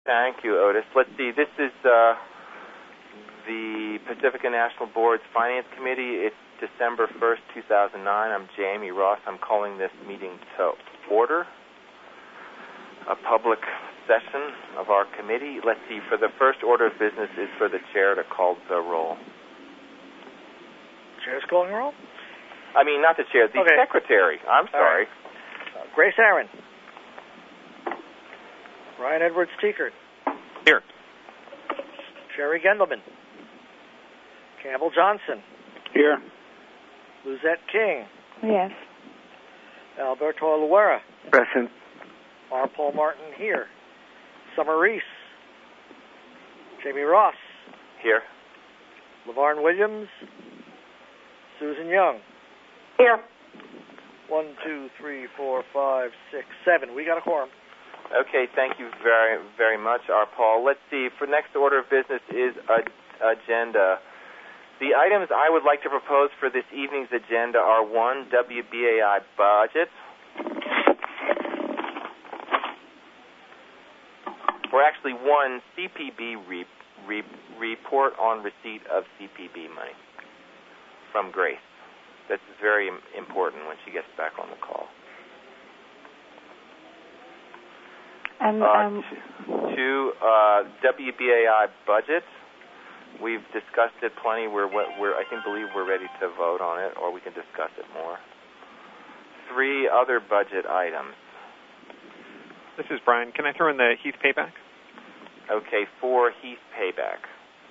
Thank you, Otis. Let's see. This is the Pacifica National Board's Finance Committee. It's December 1st, 2009. I'm Jamie Ross. I'm calling this meeting to order, a public session of our committee. Let's see. For the first order of business is for the chair to call the roll. Chair's calling roll? I mean, not the chair, the secretary. I'm sorry. Right. Grace Aaron. Ryan Edwards Teekert. Here. Sherry Gendelman. Campbell Johnson. Here. Luzette King. Yes. Alberto Luera. Present. R. Paul Martin here. Summer Reese. Jamie Ross. Here. LaVarn Williams. Susan Young. Here. 1, 2, 3, 4, 5, 6, 7. We got a quorum. Okay, thank you very, very much, R. Paul. Let's see. For next order of business is agenda. The items I would like to propose for this evening's agenda are 1, WBAI budget. Or actually 1, CPB report on receipt of CPB money from Grace. This is very important when she gets back on the call. And 2, WBAI budget. We've discussed it plenty. I believe we're ready to vote on it, or we can discuss it more. 3, other budget items. This is Brian. Can I throw in the Heath payback? Okay, 4, Heath payback.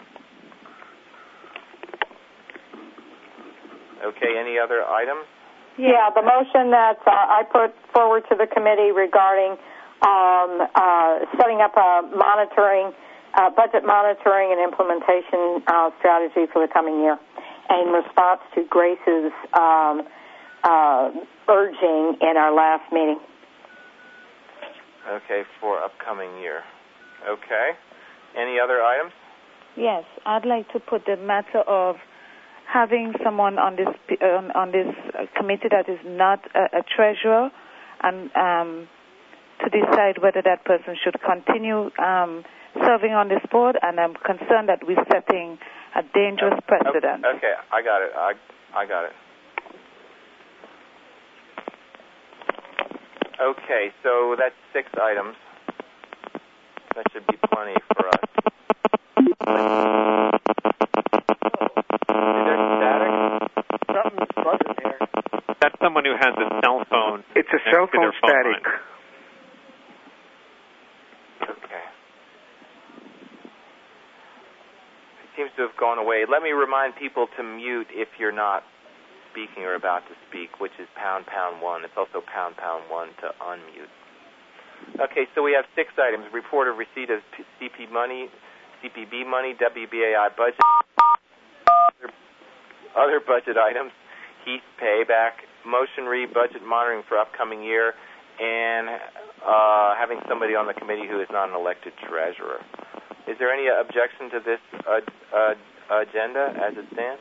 Okay, any other items? Yeah, the motion that I put forward to the committee regarding setting up a budget monitoring and implementation strategy for the coming year in response to Grace's urging in our last meeting. Okay, for upcoming year. Okay. Any other items? Yes, I'd like to put the matter of having someone on this committee that is not a treasurer, and to decide whether that person should continue serving on this board. And I'm concerned that we're setting a dangerous precedent. Okay, I got it. I got it. Okay, so that's 6 items. That should be plenty for us. Is there static? Something's buzzing here. That's someone who has a cell phone. It's a cell phone static. Okay. It seems to have gone away. Let me remind people to mute if you're not speaking or about to speak, which is #1. It's also #1 to unmute. Okay, so we have 6 items: report of receipt of CPB money, WBAI budget, other budget items, Heath payback, motion budget monitoring for upcoming year, and having somebody on the committee who is not an elected treasurer. Is there any objection to this agenda as it stands?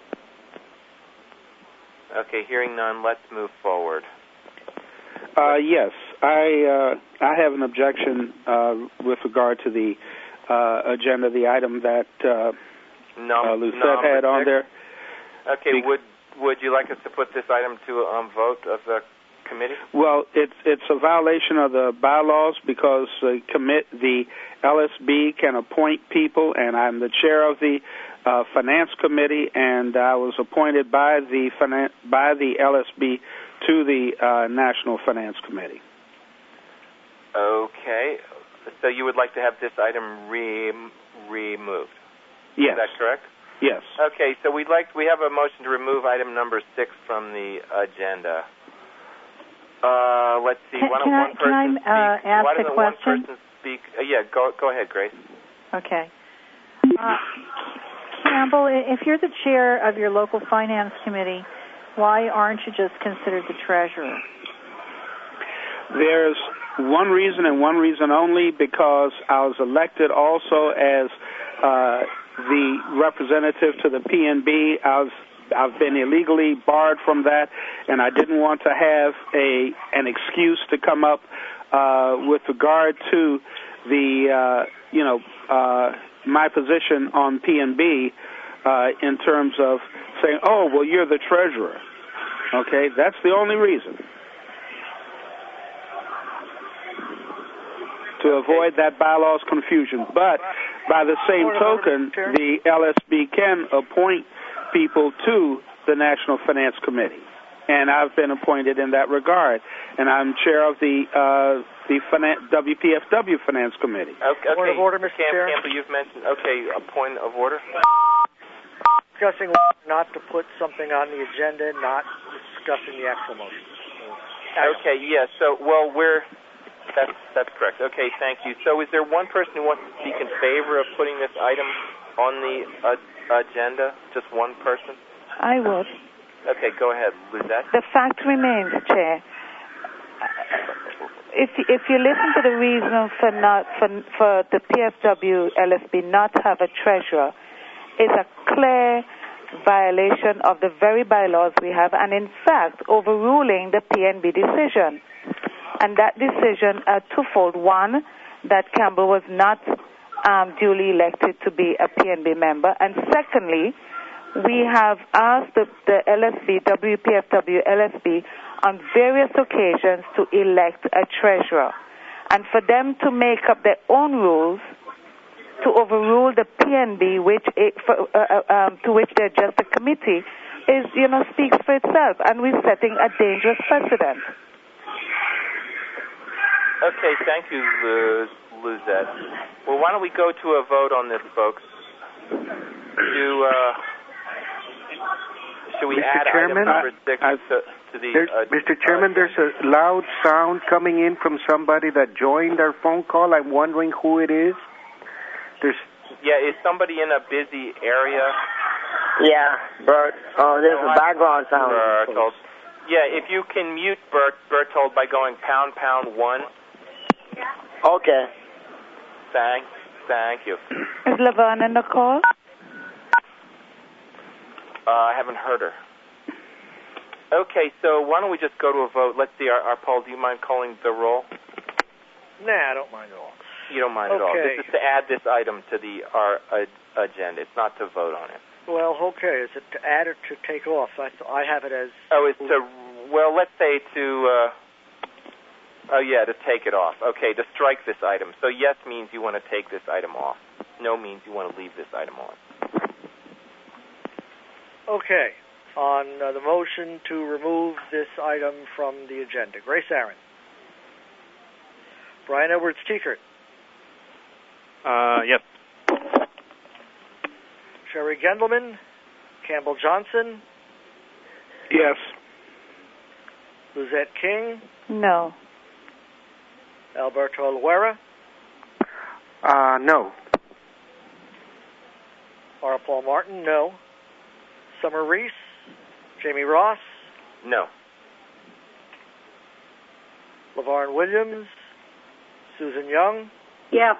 Okay, hearing none, let's move forward. Yes, I have an objection with regard to the agenda, the item that Lucette had on there. Okay, would you like us to put this item to vote of the committee? Well, it's a violation of the bylaws because the LSB can appoint people, and I'm the chair of the Finance Committee, and I was appointed by the LSB to the National Finance Committee. Okay, so you would like to have this item removed? Yes. Is that correct? Yes. Okay, so we have a motion to remove item number 6 from the agenda. Let's see. Why doesn't one person speak? Yeah, go ahead, Grace. Okay. Campbell, if you're the chair of your local finance committee, why aren't you just considered the treasurer? There's one reason and one reason only, because I was elected also as the representative to the PNB. I've been illegally barred from that, and I didn't want to have an excuse to come up with regard to my position on P&B in terms of saying, oh, well, you're the treasurer. Okay, that's the only reason. To avoid that bylaws confusion. But by the same token, the LSB can appoint people to the National Finance Committee. And I've been appointed in that regard. And I'm chair of the WPFW Finance Committee. Okay. Point of order, Mr. Chair. Campbell, you've mentioned, a point of order? Discussing not to put something on the agenda, not discussing the actual motion. Okay, yes. So, that's correct. Okay, thank you. So is there one person who wants to speak in favor of putting this item on the agenda? Just one person? I would. Okay, go ahead, Lizette. The fact remains, Chair. If you listen to the reason for the PFW LSB not have a treasurer, is a clear violation of the very bylaws we have, and in fact overruling the PNB decision. And that decision twofold. One, that Campbell was not duly elected to be a PNB member, and secondly, we have asked the LSB, WPFW LSB, on various occasions to elect a treasurer. And for them to make up their own rules to overrule the PNB, to which they're just a committee, speaks for itself, and we're setting a dangerous precedent. Okay, thank you, Lizette. Well, why don't we go to a vote on this, folks? Should we add Chairman, item number 6 to the... Mr. Chairman, there's a loud sound coming in from somebody that joined our phone call. I'm wondering who it is. Is somebody in a busy area? Yeah, Bert. Oh, there's a background sound. Bertold. Yeah, if you can mute Bertold by going #1. Okay. Thank you. Is Laverne in the call? I haven't heard her. Okay, so why don't we just go to a vote? Let's see, our Paul, do you mind calling the roll? Nah, I don't mind at all. You don't mind at all. This is to add this item to our agenda. It's not to vote on it. Well, okay. Is it to add or to take off? I have it as... Oh, it's to... Well, let's say to... to take it off. Okay, to strike this item. So yes means you want to take this item off. No means you want to leave this item on. Okay. On the motion to remove this item from the agenda. Grace Aaron. Brian Edwards-Tiekert. Yes. Sherry Gendelman. Campbell Johnson. Yes. Lizette King. No. Alberto Loera. No. R. Paul Martin. No. Summer Reese. Jamie Ross. No. LaVarn Williams. Susan Young. Yes.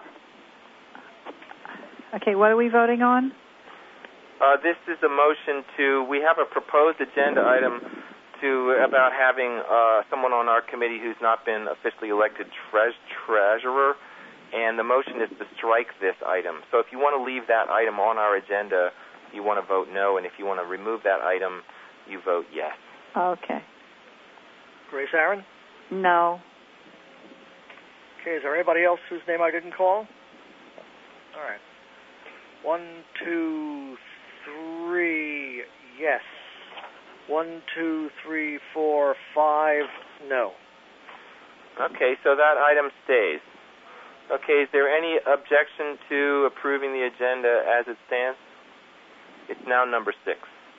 Okay, what are we voting on? This is a motion we have a proposed agenda item about having someone on our committee who's not been officially elected treasurer, and the motion is to strike this item. So if you want to leave that item on our agenda, you want to vote no, and if you want to remove that item, you vote yes. Okay. Grace Aaron? No. Okay, is there anybody else whose name I didn't call? All right. 1, 2, 3, yes. 1, 2, 3, 4, 5, no. Okay, so that item stays. Okay, is there any objection to approving the agenda as it stands? It's now number 6.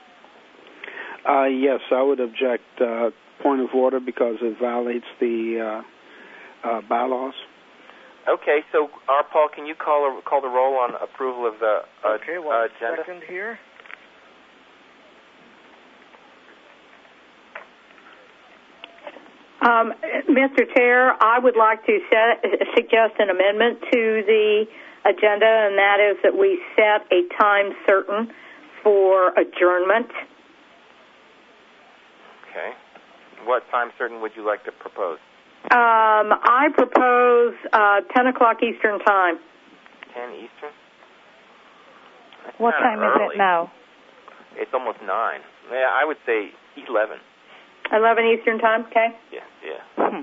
Yes, I would object. Point of order because it violates the bylaws. Okay, so R. Paul, can you call the roll on approval of the okay, one agenda? Second here. Mr. Chair, I would like to suggest an amendment to the agenda, and that is that we set a time certain for adjournment. Okay. What time certain would you like to propose? I propose 10 o'clock Eastern Time. 10 Eastern? That's What kinda time early. is it now? It's almost 9. Yeah, I would say 11. 11 Eastern Time, okay. Yeah.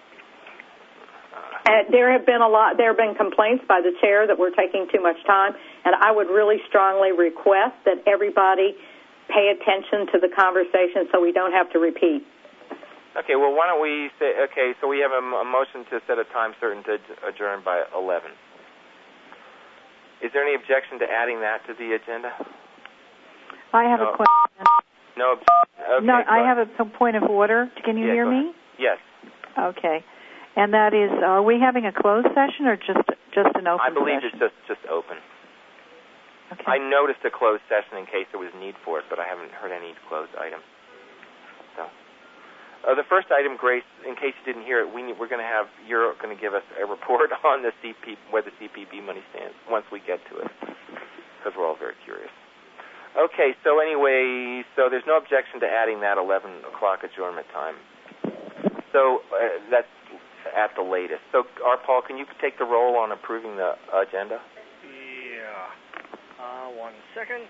There have been complaints by the chair that we're taking too much time, and I would really strongly request that everybody pay attention to the conversation so we don't have to repeat. Okay, well, why don't we say, okay, so we have a motion to set a time certain to adjourn by 11. Is there any objection to adding that to the agenda? I have a question. No objection. Okay, No, I have a point of order. Can you hear me? Yes. Okay. And that is, are we having a closed session or just an open session? I believe it's just open. Okay. I noticed a closed session in case there was need for it, but I haven't heard any closed items. So, the first item, Grace, in case you didn't hear it, you're going to give us a report on the where the CPB money stands once we get to it, because we're all very curious. Okay, so anyway, there's no objection to adding that 11 o'clock adjournment time. So that's at the latest. So, Paul, can you take the roll on approving the agenda? Yeah. 1 second.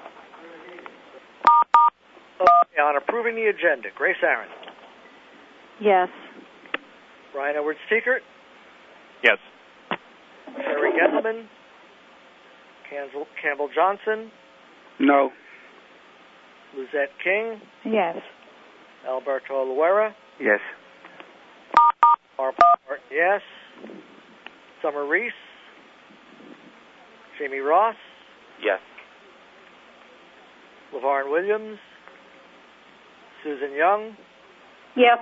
Okay, on approving the agenda, Grace Aaron. Yes. Brian Edwards Teekert. Yes. Sherry Gendelman. Campbell Johnson. No. Lizette King. Yes. Alberto Luera. Yes. Mark, yes. Summer Reese. Jamie Ross. Yes. LaVarn Williams. Susan Young. Yes.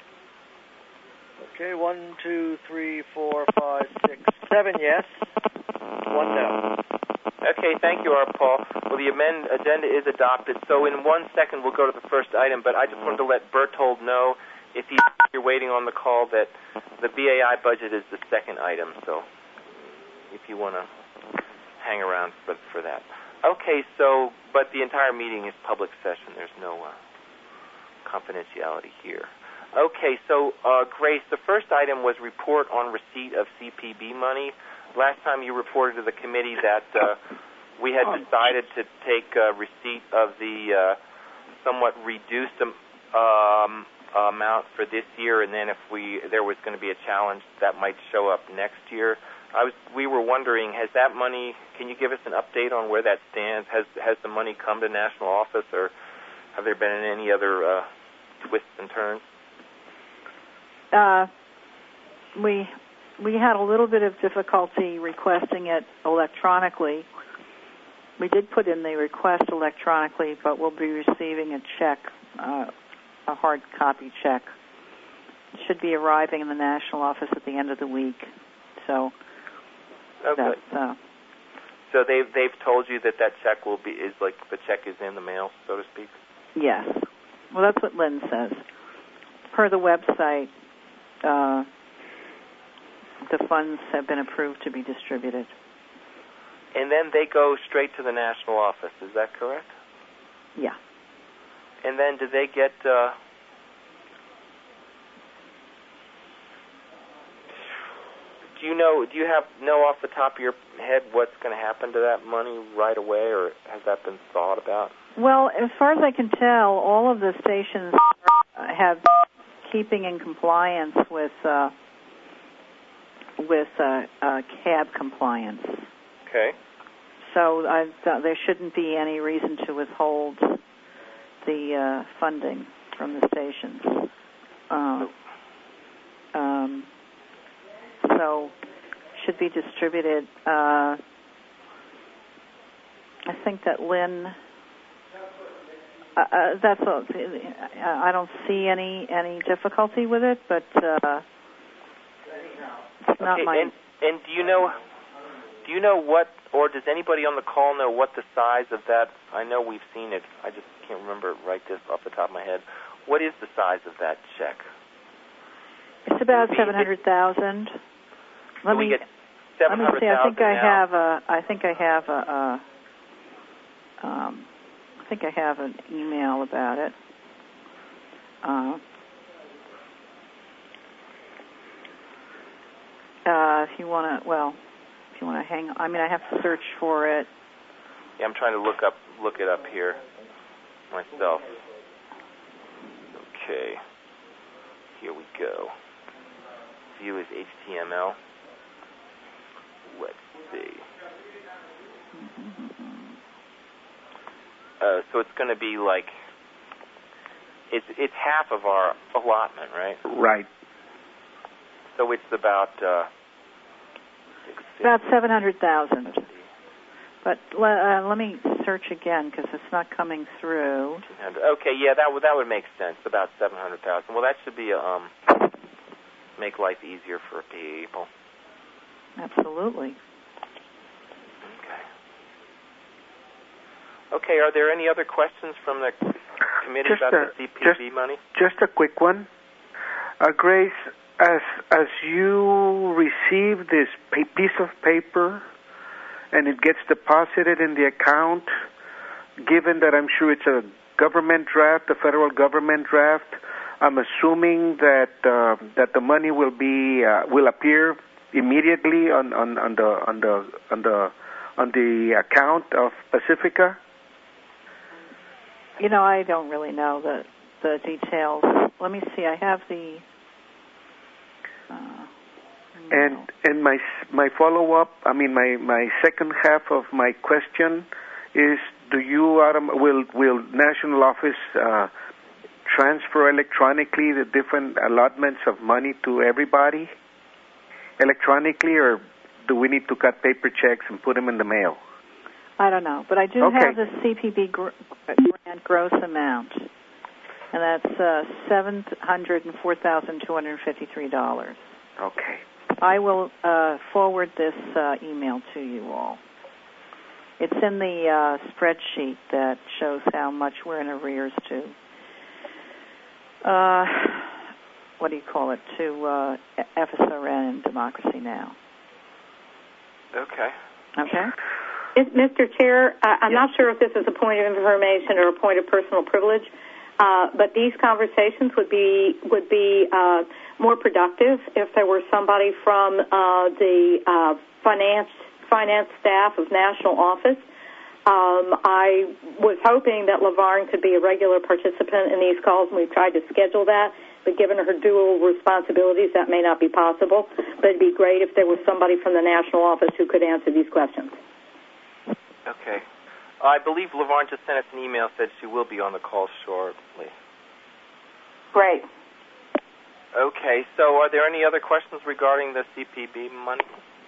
Okay, 1, 2, 3, 4, 5, 6, 7 yes. 1 no. Okay, thank you, Paul. Well, the agenda is adopted. So in 1 second, we'll go to the first item, but I just wanted to let Berthold know, if you're waiting on the call, that the BAI budget is the second item, so if you want to hang around for that. Okay, but the entire meeting is public session. There's no confidentiality here. Okay, so Grace, the first item was report on receipt of CPB money. Last time you reported to the committee that we had decided to take receipt of the somewhat reduced amount for this year, and then if there was going to be a challenge that might show up next year. We were wondering, has that money? Can you give us an update on where that stands? Has the money come to national office, or have there been any other twists and turns? We had a little bit of difficulty requesting it electronically. We did put in the request electronically, but we'll be receiving a check, a hard copy check. It should be arriving in the national office at the end of the week. So okay. So they've told you that check is like the check is in the mail, so to speak? Yes. Well, that's what Lynn says. Per the website, the funds have been approved to be distributed. And then they go straight to the national office, is that correct? Yeah. And then do they get... Do you know off the top of your head what's going to happen to that money right away, or has that been thought about? Well, as far as I can tell, all of the stations have keeping in compliance with CAB compliance. Okay. So there shouldn't be any reason to withhold the funding from the stations. So should be distributed. I think that Lynn. That's all. I don't see any difficulty with it, but it's not okay, my. And do you know what, or does anybody on the call know what the size of that? I know we've seen it. I just can't remember right this off the top of my head. What is the size of that check? It's about 700,000. Let me see. I think I have an email about it. If you want to hang on. I mean, I have to search for it. Yeah, I'm trying to look it up here myself. Okay. Here we go. View is HTML. Let's see. So it's going to be like it's half of our allotment, right? Right. So it's about $700,000. But let me search again because it's not coming through. Okay, yeah, that would make sense. About 700,000. Well, that should be make life easier for people. Absolutely. Okay, are there any other questions from the committee about the CPB money? Just a quick one. Grace, as you receive this piece of paper and it gets deposited in the account, given that I'm sure it's a government draft, a federal government draft, I'm assuming that the money will appear immediately on the account of Pacifica. You know, I don't really know the details. Let me see. I have the. And my follow up. I mean, my second half of my question is: will national office transfer electronically the different allotments of money to everybody electronically, or do we need to cut paper checks and put them in the mail? I don't know, but I do have the CPB grant gross amount, and that's $704,253. Okay. I will forward this email to you all. It's in the spreadsheet that shows how much we're in arrears to. What do you call it? To FSRN and Democracy Now. Okay. Okay. Mr. Chair, I'm not sure if this is a point of information or a point of personal privilege, but these conversations would be more productive if there were somebody from the finance staff of national office. I was hoping that LaVarn could be a regular participant in these calls, and we've tried to schedule that. But given her dual responsibilities, that may not be possible. But it'd be great if there was somebody from the national office who could answer these questions. Okay. I believe LaVarn just sent us an email, said she will be on the call shortly. Great. Okay, so are there any other questions regarding the CPB money?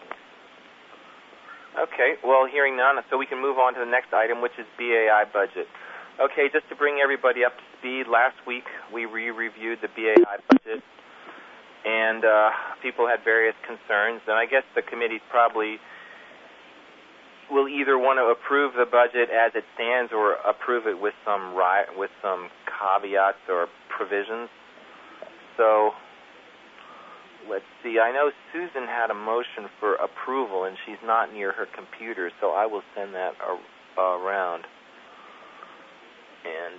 Okay, well, hearing none, so we can move on to the next item, which is BAI budget. Okay, just to bring everybody up to speed, last week we reviewed the BAI budget, and people had various concerns, and I guess the committee probably will either want to approve the budget as it stands or approve it with some caveats or provisions. So let's see. I know Susan had a motion for approval, and she's not near her computer, so I will send that around. And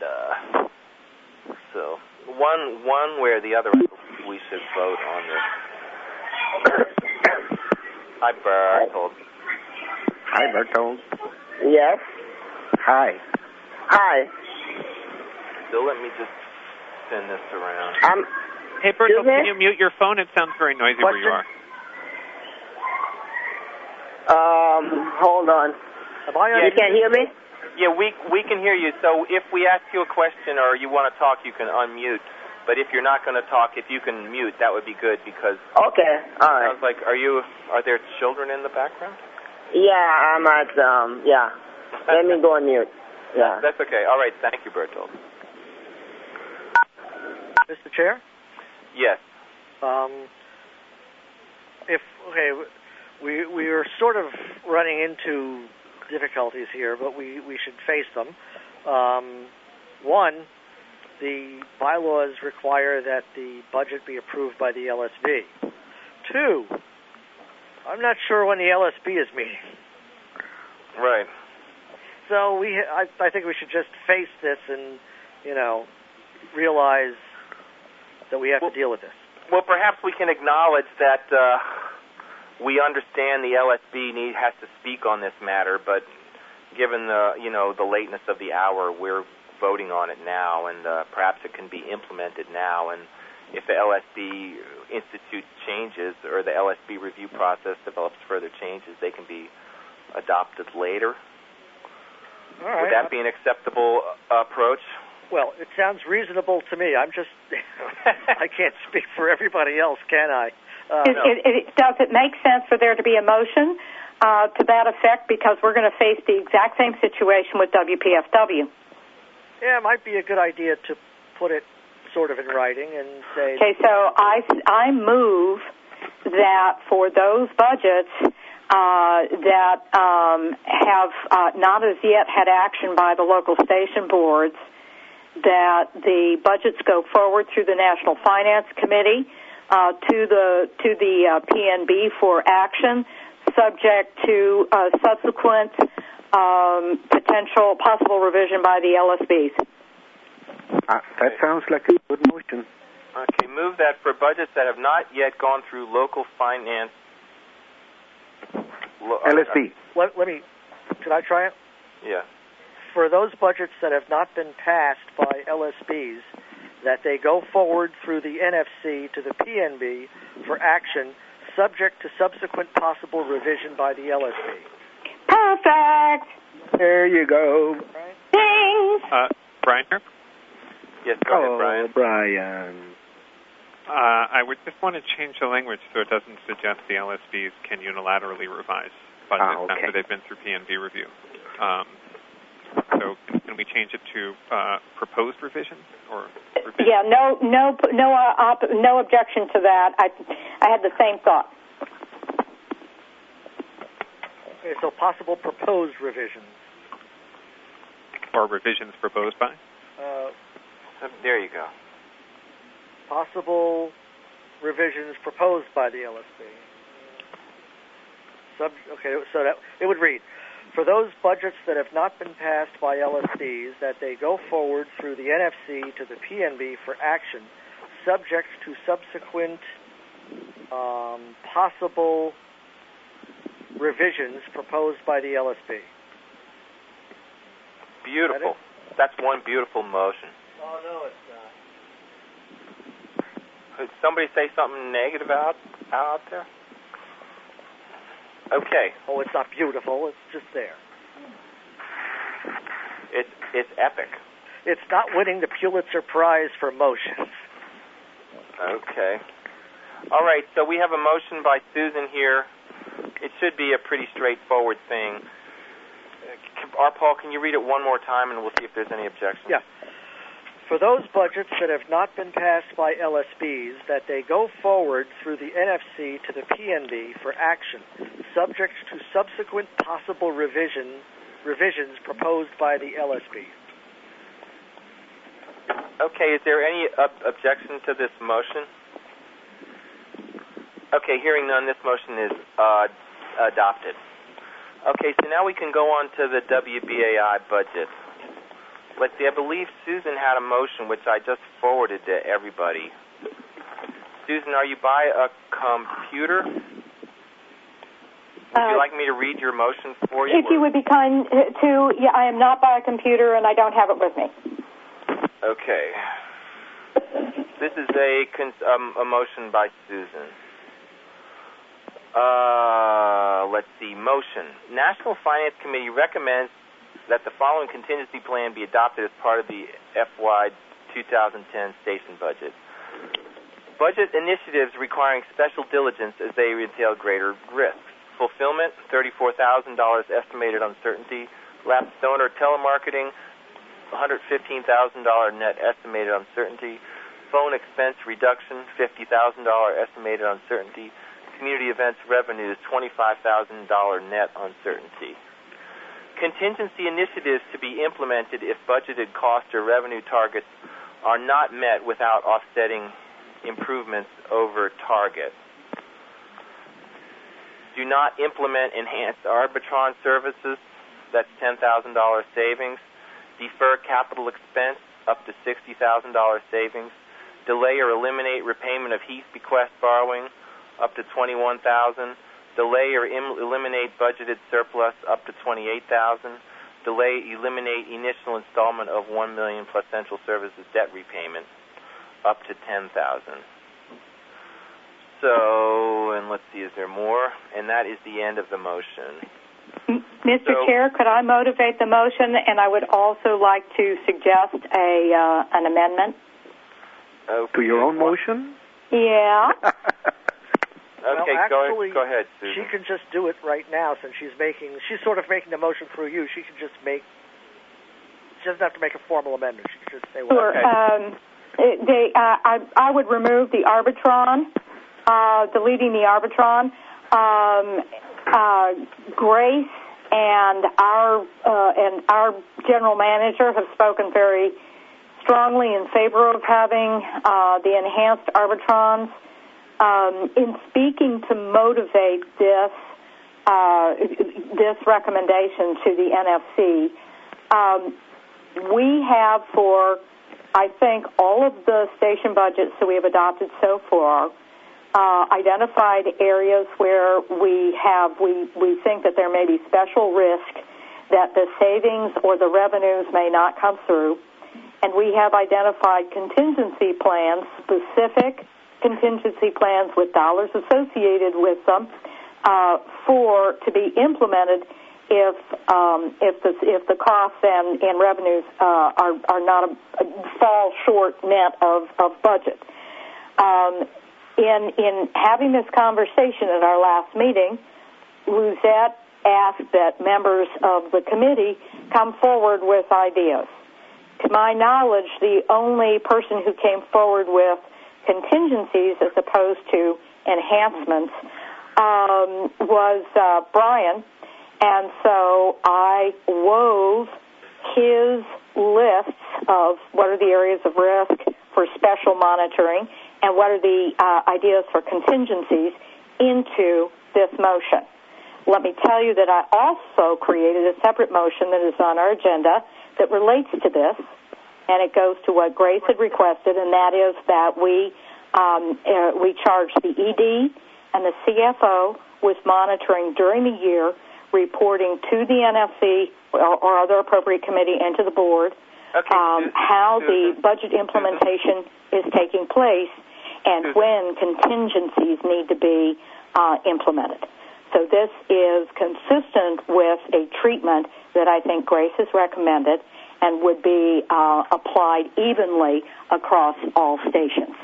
so one way or the other, we should vote on this. Hi, Bertold. Hi, Bertold. Yes. Hi. Hi. So let me just send this around. Hey, Bertold, can you mute your phone? It sounds very noisy where you are. Hold on. You can't hear me? Yeah, we can hear you. So if we ask you a question or you want to talk, you can unmute. But if you're not going to talk, if you can mute, that would be good because. Okay. All right. Sounds like are there children in the background? Yeah, I'm at yeah. Let me go on mute. Yeah. That's okay. All right. Thank you, Bertold. Mr. Chair? Yes. We are sort of running into difficulties here, but we should face them. One, the bylaws require that the budget be approved by the LSB. Two, I'm not sure when the LSB is meeting. Right. So I think we should just face this and, realize that we have to deal with this. Well, perhaps we can acknowledge that we understand the LSB has to speak on this matter, but given the lateness of the hour, we're voting on it now, and perhaps it can be implemented now. And if the LSB institutes changes or the LSB review process develops further changes, they can be adopted later. All right. Would that be an acceptable approach? Well, it sounds reasonable to me. I'm just, I can't speak for everybody else, can I? Does it make sense for there to be a motion to that effect? Because we're going to face the exact same situation with WPFW. Yeah, it might be a good idea to put it sort of in writing and say... Okay, so I move that for those budgets that have not as yet had action by the local station boards, that the budgets go forward through the National Finance Committee to the PNB for action, subject to subsequent possible revision by the LSBs. That sounds like a good motion. Okay, move that for budgets that have not yet gone through local finance. LSB. Let me. Could I try it? Yeah. For those budgets that have not been passed by LSBs, that they go forward through the NFC to the PNB for action, subject to subsequent possible revision by the LSB. Perfect. There you go. Ding. Brian here? Yes, go ahead, Brian. Brian. I would just want to change the language so it doesn't suggest the LSBs can unilaterally revise budgets after they've been through PNB review. So can we change it to proposed revisions or revisions? Yeah, no objection to that. I had the same thought. Okay, so possible proposed revisions. Or revisions proposed by? There you go. Possible revisions proposed by the LSB. Okay, so that it would read, for those budgets that have not been passed by LSBs, that they go forward through the NFC to the PNB for action, subject to subsequent possible revisions proposed by the LSB. Beautiful. That's one beautiful motion. Oh, no, it's not. Could somebody say something negative out there? Okay. Oh, it's not beautiful. It's just there. It's epic. It's not winning the Pulitzer Prize for motions. Okay. All right, so we have a motion by Susan here. It should be a pretty straightforward thing. Paul, can you read it one more time, and we'll see if there's any objections? Yeah. For those budgets that have not been passed by LSBs, that they go forward through the NFC to the PNB for action, subject to subsequent possible revisions proposed by the LSB. Okay, is there any objection to this motion? Okay, hearing none, this motion is adopted. Okay, so now we can go on to the WBAI budget. Let's see, I believe Susan had a motion which I just forwarded to everybody. Susan, are you by a computer? Would you like me to read your motion for you? If you would be kind to, yeah, I am not by a computer and I don't have it with me. Okay. This is a motion by Susan. Let's see, motion. National Finance Committee recommends that the following contingency plan be adopted as part of the FY 2010 station budget. Budget initiatives requiring special diligence as they entail greater risks. Fulfillment, $34,000 estimated uncertainty. Lapsed donor telemarketing, $115,000 net estimated uncertainty. Phone expense reduction, $50,000 estimated uncertainty. Community events revenues, $25,000 net uncertainty. Contingency initiatives to be implemented if budgeted cost or revenue targets are not met without offsetting improvements over target. Do not implement enhanced Arbitron services, that's $10,000 savings. Defer capital expense, up to $60,000 savings. Delay or eliminate repayment of Heath bequest borrowing, up to $21,000. Delay or eliminate budgeted surplus up to $28,000. Eliminate initial installment of $1 million plus central services debt repayment up to $10,000. So, and let's see, is there more? And that is the end of the motion. Mr. Chair, could I motivate the motion? And I would also like to suggest an amendment. Okay. To your own motion? Yeah. Okay, well, actually, go ahead, Susan. She can just do it right now since she's sort of making the motion through you. She can just she doesn't have to make a formal amendment. She can just say, well, okay. I would remove the Arbitron, deleting the Arbitron. Grace and our general manager have spoken very strongly in favor of having the enhanced Arbitrons. In speaking to motivate this recommendation to the NFC, we have for, I think, all of the station budgets that we have adopted so far, identified areas where we think that there may be special risk that the savings or the revenues may not come through, and we have identified contingency plans, specific contingency plans with dollars associated with them to be implemented if the costs and revenues are not fall short net of budget. In having this conversation at our last meeting, Luzette asked that members of the committee come forward with ideas. To my knowledge, the only person who came forward with contingencies as opposed to enhancements was Brian, and so I wove his lists of what are the areas of risk for special monitoring and what are the ideas for contingencies into this motion. Let me tell you that I also created a separate motion that is on our agenda that relates to this, and it goes to what Grace had requested, and that is that we charge the ED and the CFO with monitoring during the year, reporting to the NFC or other appropriate committee and to the board how the budget implementation is taking place and when contingencies need to be implemented. So this is consistent with a treatment that I think Grace has recommended and would be applied evenly across all stations.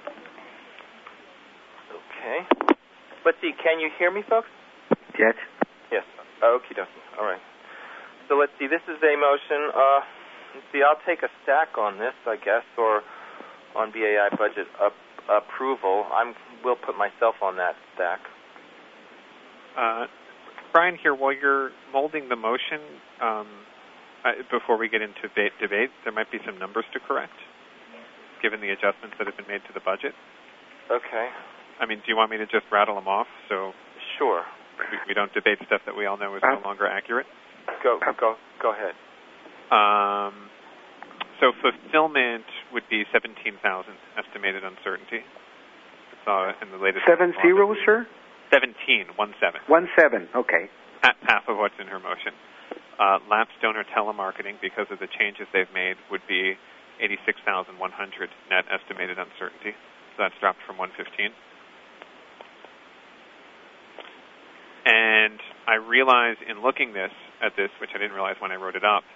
Okay. Let's see, can you hear me, folks? Yes. Yes. Okie dokie. All right. So let's see, this is a motion. Let's see, I'll take a stack on this, I guess, or on BAI budget approval. Will put myself on that stack. Brian, here, while you're molding the motion, before we get into debate, there might be some numbers to correct, given the adjustments that have been made to the budget. Okay. I mean, do you want me to just rattle them off so Sure. we don't debate stuff that we all know is no longer accurate? Go ahead. So fulfillment would be 17,000 estimated uncertainty. In the latest 70, sir? 17, 17. 17, okay. Half of what's in her motion. Lapsed donor telemarketing, because of the changes they've made, would be 86,100 net estimated uncertainty. So that's dropped from 115. And I realized in looking at this, which I didn't realize when I wrote it up,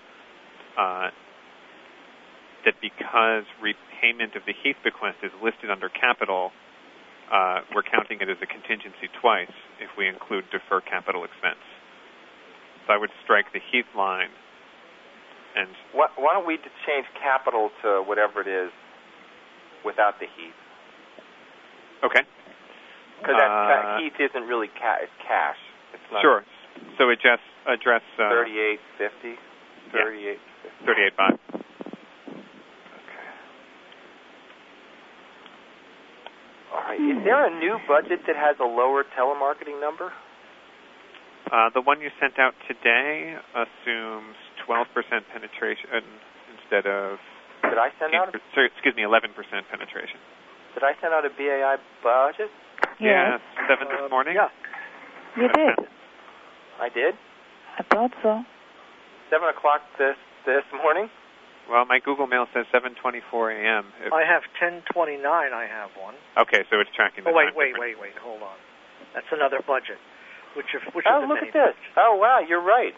that because repayment of the Heath bequest is listed under capital, we're counting it as a contingency twice if we include defer capital expense. So I would strike the Heath line. And why don't we change capital to whatever it is without the Heath? Okay. Because Heath isn't really cash. It's not. Sure. So it just address 3850. 38.5. All right. Is there a new budget that has a lower telemarketing number? The one you sent out today assumes 12% penetration instead of. Did I send out? 11% penetration. Did I send out a BAI budget? Yeah, 7 this morning. Yeah. You did. I did? I thought so. 7 o'clock this morning? Well, my Google Mail says 7:24 a.m. I have 10:29. I have one. Okay, so it's tracking the time wait. Hold on. That's another budget. Which is look at this. Oh, wow, you're right.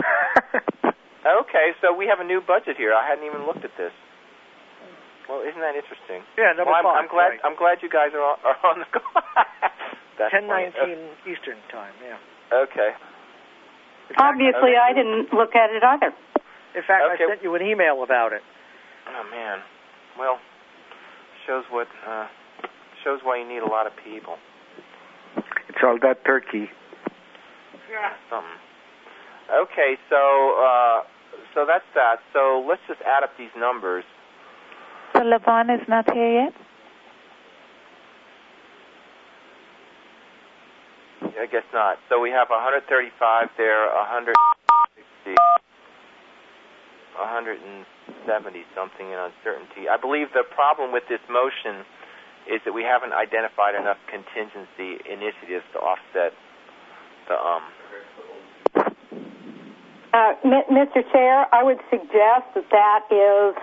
Okay, so we have a new budget here. I hadn't even looked at this. Well, isn't that interesting? Yeah, number 5. I'm glad you guys are on the call. 10:19 Eastern time. Yeah. Okay. Obviously, I didn't look at it either. In fact, I sent you an email about it. Oh man. Well, shows why you need a lot of people. It's all that turkey. Yeah. Something. Okay, so that's that. So let's just add up these numbers. So Levon is not here yet? I guess not. So we have 135 there, 160, 170 something in uncertainty. I believe the problem with this motion is that we haven't identified enough contingency initiatives to offset the Mr. Chair, I would suggest that is,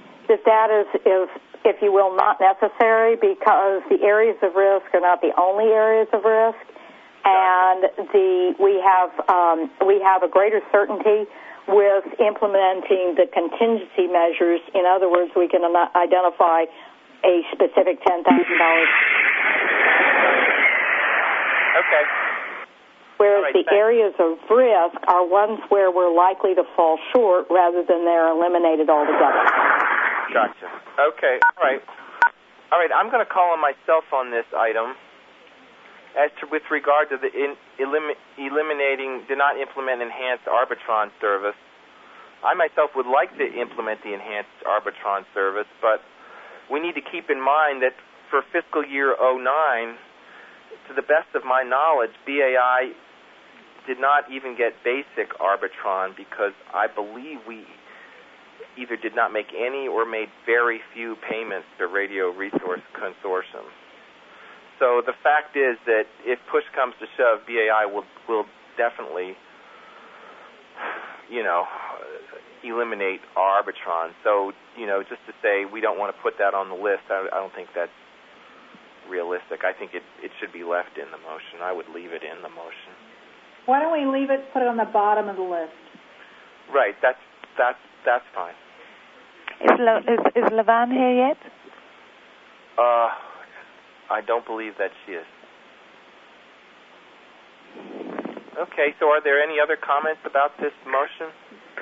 if you will, not necessary, because the areas of risk are not the only areas of risk, and we have a greater certainty with implementing the contingency measures. In other words, we can identify a specific $10,000. Okay. Whereas the areas of risk are ones where we're likely to fall short rather than they're eliminated altogether. Gotcha. Okay. All right. I'm going to call on myself on this item. With regard to the eliminating, do not implement enhanced Arbitron service, I myself would like to implement the enhanced Arbitron service, but we need to keep in mind that for fiscal year 09, to the best of my knowledge, BAI did not even get basic Arbitron because I believe we either did not make any or made very few payments to Radio Resource Consortium. So the fact is that if push comes to shove, BAI will definitely, eliminate Arbitron. So, just to say we don't want to put that on the list, I don't think that's realistic. I think it should be left in the motion. I would leave it in the motion. Why don't we leave it, put it on the bottom of the list? Right, that's fine. Is Levan here yet? I don't believe that she is. Okay, so are there any other comments about this motion?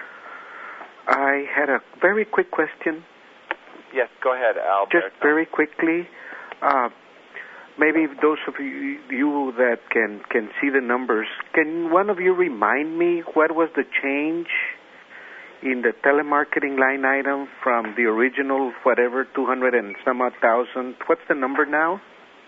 I had a very quick question. Yes, go ahead, Albert. Just very quickly, maybe those of you that can see the numbers, can one of you remind me what was the change in the telemarketing line item from the original, 200 and some odd thousand? What's the number now?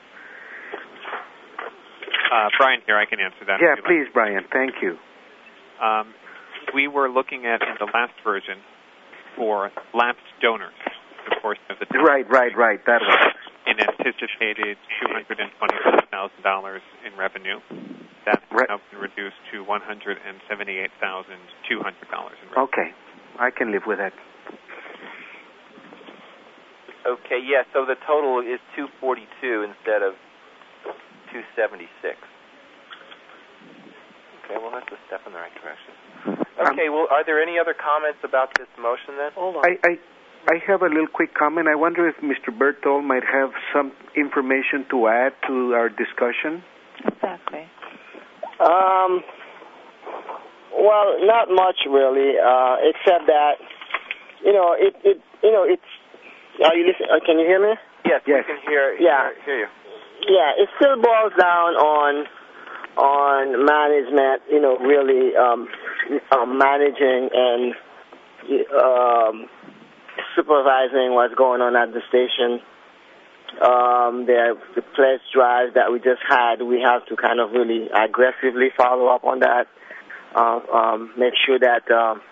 Brian here, I can answer that. Yeah, please, like. Brian, thank you. We were looking at, in the last version, for lapsed donors, of course. Right, that one. An anticipated $225,000 in revenue. That's now been reduced to $178,200 in revenue. Okay, I can live with that. Okay, yeah, so the total is 242 instead of 276. Okay, well, that's a step in the right direction. Okay, well, are there any other comments about this motion then? Hold on. I have a little quick comment. I wonder if Mr. Berthold might have some information to add to our discussion. Exactly. Well, not much really, except that, it's. Are you listening? Can you hear me? Yes, we can hear you. Yeah, it still boils down on management, really managing and supervising what's going on at the station. The pledge drive that we just had, we have to kind of really aggressively follow up on that. Make sure that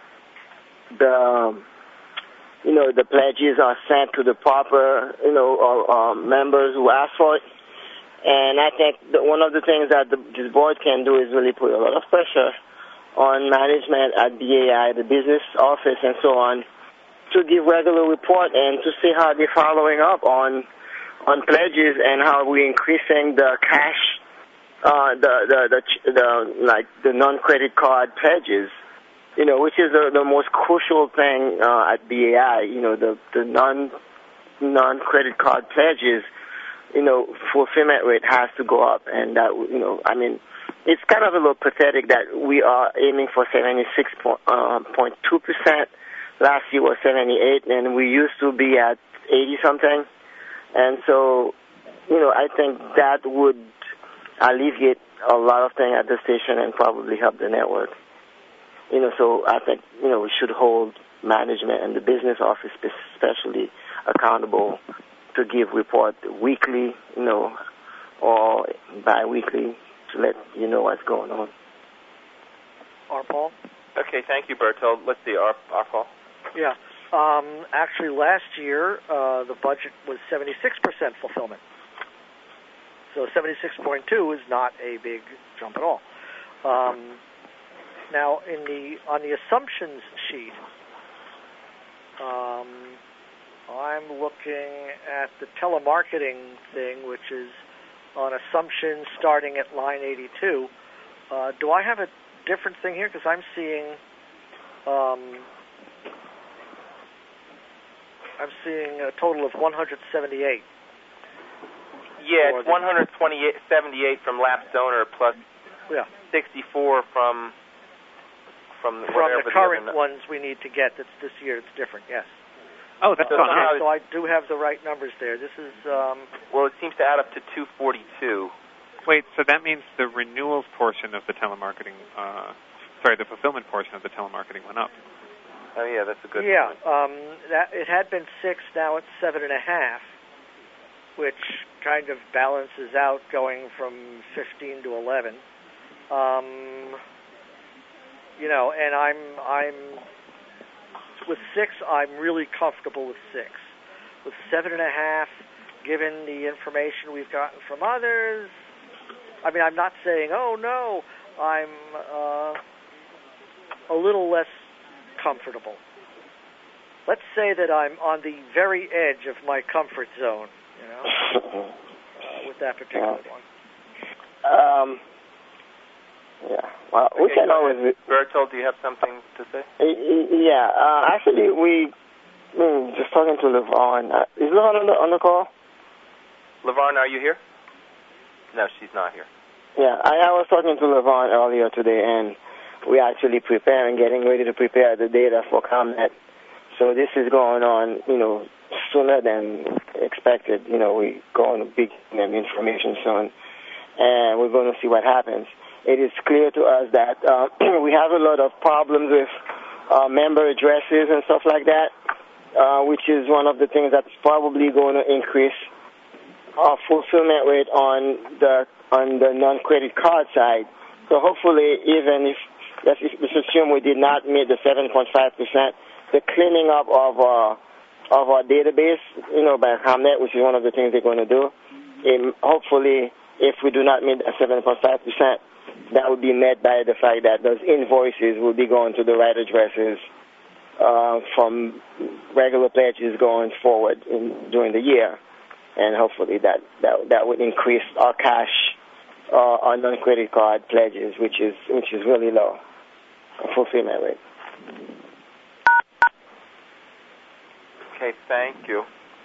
the pledges are sent to the proper members who ask for it. And I think that one of the things that this board can do is really put a lot of pressure on management at BAI, the business office, and so on, to give regular report and to see how they're following up on pledges and how we're increasing the cash, the non-credit card pledges, which is the most crucial thing at BAI. The non-credit card pledges, fulfillment rate has to go up, and that, it's kind of a little pathetic that we are aiming for 76.2%. Last year was 78, and we used to be at 80-something. And so, I think that would alleviate a lot of things at the station and probably help the network. So I think, we should hold management and the business office especially accountable to give report weekly, or bi-weekly to let you know what's going on. Paul? Okay, thank you, Bertold. Let's see, Paul. Yeah. Actually, last year, the budget was 76% fulfillment. So 76.2 is not a big jump at all. Now, on the assumptions sheet, I'm looking at the telemarketing thing, which is on assumptions starting at line 82. Do I have a different thing here? Because I'm seeing a total of 178. Yeah, it's 178 from lapsed donor plus 64 from whatever the current ones we need to get. That's this year. It's different. Yes. Oh, that's so I do have the right numbers there. This is well, it seems to add up to 242. Wait, so that means the renewals portion of the telemarketing, the fulfillment portion of the telemarketing went up. Oh yeah, that's a good point. Yeah, that it had been 6, now it's 7.5, which kind of balances out going from 15 to 11. And I'm with 6, I'm really comfortable with 6. With 7.5, given the information we've gotten from others, I'm not saying, oh no, I'm a little less comfortable. Let's say that I'm on the very edge of my comfort zone, with that particular one. Yeah. Well, we can always. Bertold, do you have something to say? Yeah. Actually, we just talking to LeVon. Is LeVon on the call? LeVon, are you here? No, she's not here. Yeah, I was talking to LeVon earlier today, and we're actually getting ready to prepare the data for ComNet. So this is going on, sooner than expected. We're going to be getting them information soon, and we're going to see what happens. It is clear to us that we have a lot of problems with member addresses and stuff like that, which is one of the things that's probably going to increase our fulfillment rate on the non-credit card side. So hopefully, even if let's assume we did not meet the 7.5%, the cleaning up of our database, by ComNet, which is one of the things they're going to do. Hopefully, if we do not meet the 7.5%, that would be met by the fact that those invoices will be going to the right addresses from regular pledges going forward during the year, and hopefully that would increase our cash, our non-credit card pledges, which is really low fulfillment rate. Okay, thank you.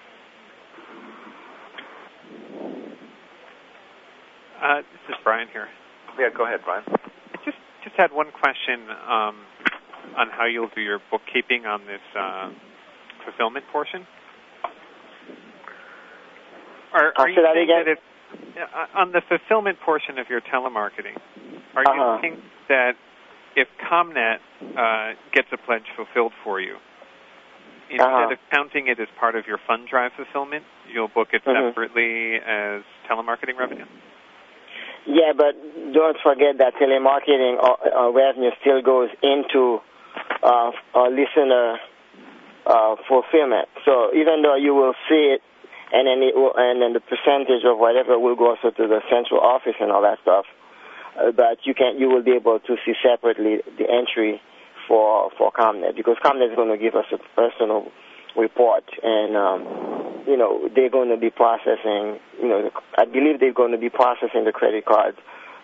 This is Brian here. Yeah, go ahead, Brian. I just had one question on how you'll do your bookkeeping on this fulfillment portion. Are you saying that on the fulfillment portion of your telemarketing, are you saying that if ComNet gets a pledge fulfilled for you, instead of counting it as part of your fund drive fulfillment, you'll book it separately as telemarketing revenue? Yeah, but don't forget that telemarketing revenue still goes into listener fulfillment. So even though you will see it and then the percentage of whatever will go also to the central office and all that stuff. But you will be able to see separately the entry for ComNet, because ComNet is going to give us a personal report, and they're going to be processing. I believe they're going to be processing the credit card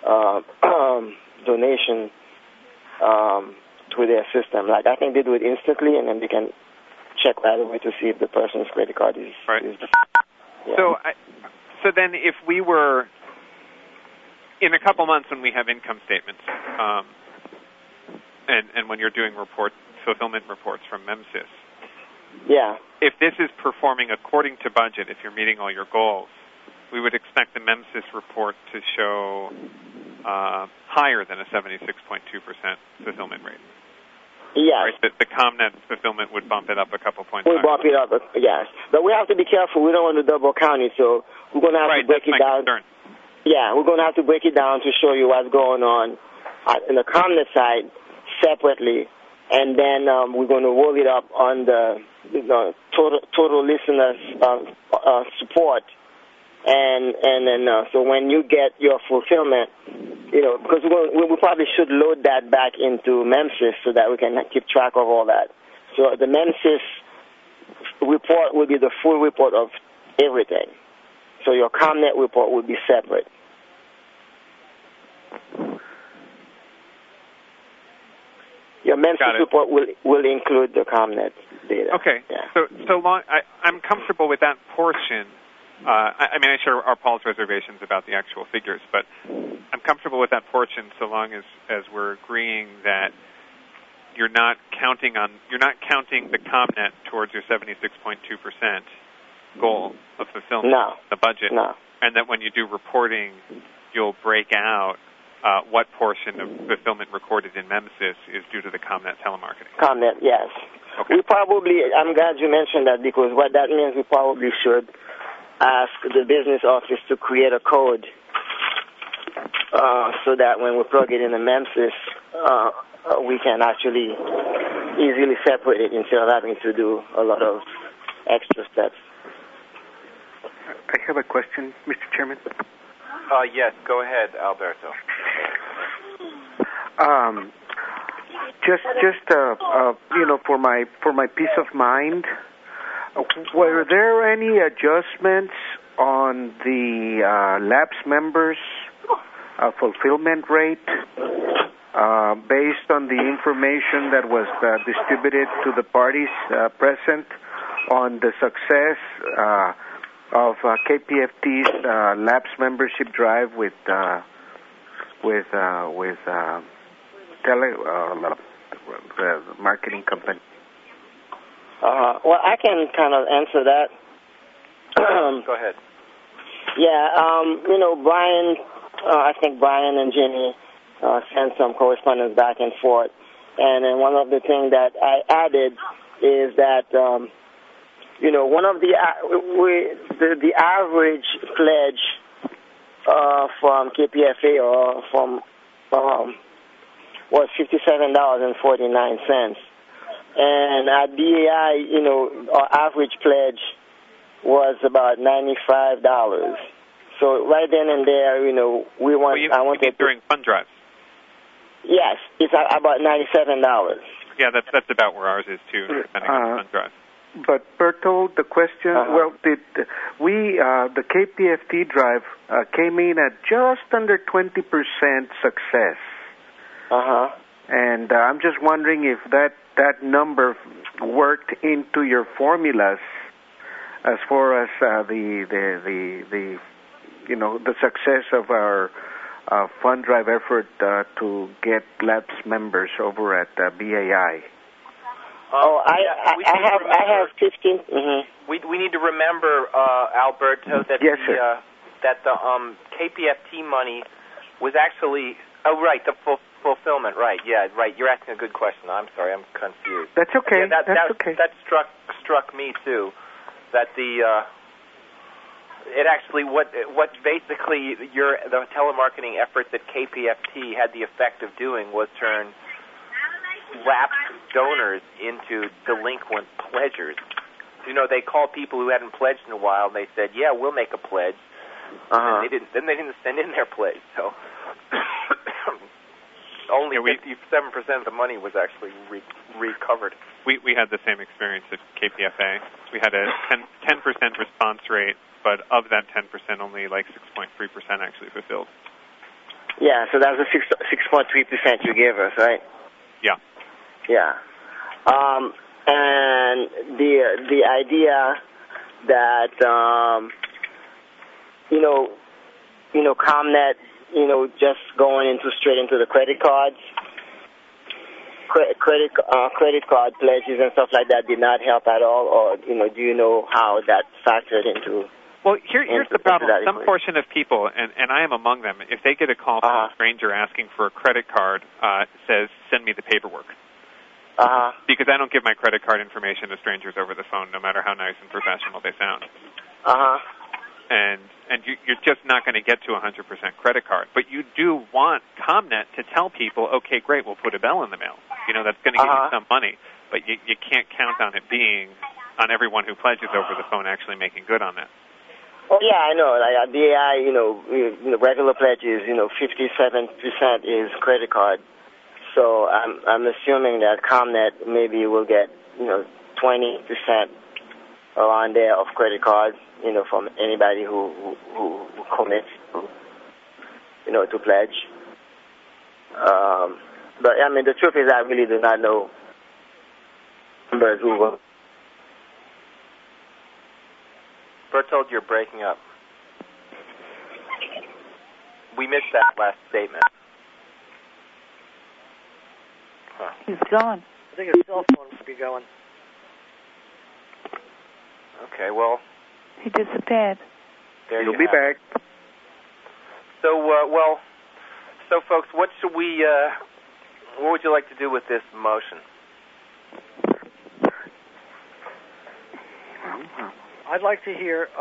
donation through their system. Like, I think they do it instantly, and then they can check right away to see if the person's credit card is right. Yeah. So then, if we were in a couple months when we have income statements, and when you're doing fulfillment reports from MEMSIS, yeah. If this is performing according to budget, if you're meeting all your goals, we would expect the MEMSIS report to show higher than a 76.2% fulfillment rate. Yes. Right? The ComNet fulfillment would bump it up a couple points. We'll bump it up, yes. But we have to be careful. We don't want to double count it, so we're going to have to break it down. Concern. Yeah, we're going to have to break it down to show you what's going on in the ComNet side separately, and then we're going to roll it up on the total listeners support, and then so when you get your fulfillment, because we probably should load that back into MEMSIS so that we can keep track of all that. So the MEMSIS report will be the full report of everything. So your ComNet report will be separate. Your MEMSIS report will include the ComNet data. Okay. Yeah. So long. I'm comfortable with that portion. I share our Paul's reservations about the actual figures, but I'm comfortable with that portion so long as we're agreeing that you're not counting the ComNet towards your 76.2% goal of fulfillment, the budget, and that when you do reporting, you'll break out what portion of fulfillment recorded in MEMSIS is due to the ComNet telemarketing. ComNet, yes. Okay. I'm glad you mentioned that, because what that means, we probably should ask the business office to create a code so that when we plug it in the MEMSIS, we can actually easily separate it instead of having to do a lot of extra steps. I have a question, Mr. Chairman. Yes, go ahead, Alberto. For my peace of mind, were there any adjustments on the lapsed members' fulfillment rate based on the information that was distributed to the parties present on the success of KPFT's lapsed membership drive with the marketing company? Well, I can kind of answer that. Go ahead. Yeah, Brian, I think Brian and Jimmy sent some correspondence back and forth. And then one of the things that I added is that, one of the average pledge from KPFA or from was $57.49. And at BAI, our average pledge was about $95. So right then and there, I wanted during fund drives. Yes, it's about $97. Yeah, that's about where ours is too, depending on fund drive. But Berto, the question, did the KPFT drive came in at just under 20% success. And I'm just wondering if that number worked into your formulas as far as the success of our fund drive effort to get lapsed members over at BAI. I have 15. We need to remember, Alberto, that the KPFT money was actually the fulfillment, right? Yeah, right. You're asking a good question. I'm sorry, I'm confused. That's okay. Yeah, that's okay. That struck me too. That it actually what basically the telemarketing effort that KPFT had the effect of doing was turn lapsed donors into delinquent pledgers. they called people who hadn't pledged in a while, and they said, "Yeah, we'll make a pledge." And they didn't. Then they didn't send in their pledge. So only 57% of the money was actually recovered. We had the same experience at KPFA. We had a 10% response rate, but of that 10%, only like 6.3% actually fulfilled. Yeah, so that was a 6.3% you gave us, right? Yeah. Yeah. And the idea that ComNet, just going straight into the credit cards, credit card pledges and stuff like that did not help at all, or do you know how that factored into? Well, here's the problem. Some portion of people, and I am among them, if they get a call from a stranger asking for a credit card, says, "Send me the paperwork." Because I don't give my credit card information to strangers over the phone, no matter how nice and professional they sound. And you're just not going to get to 100% credit card. But you do want ComNet to tell people, okay, great, we'll put a bell in the mail. That's going to give you some money. But you can't count on it being, on everyone who pledges over the phone actually making good on that. Oh, yeah, I know. Like DAI, regular pledges, 57% is credit card. So I'm assuming that ComNet maybe will get 20% around there of credit cards, from anybody who commits to pledge. But I mean, the truth is, I really do not know numbers who will. Bertold, you're breaking up. We missed that last statement. He's gone. I think his cell phone must be going. Okay, well. He disappeared. There He'll be back. So, so folks, what would you like to do with this motion? I'd like to hear,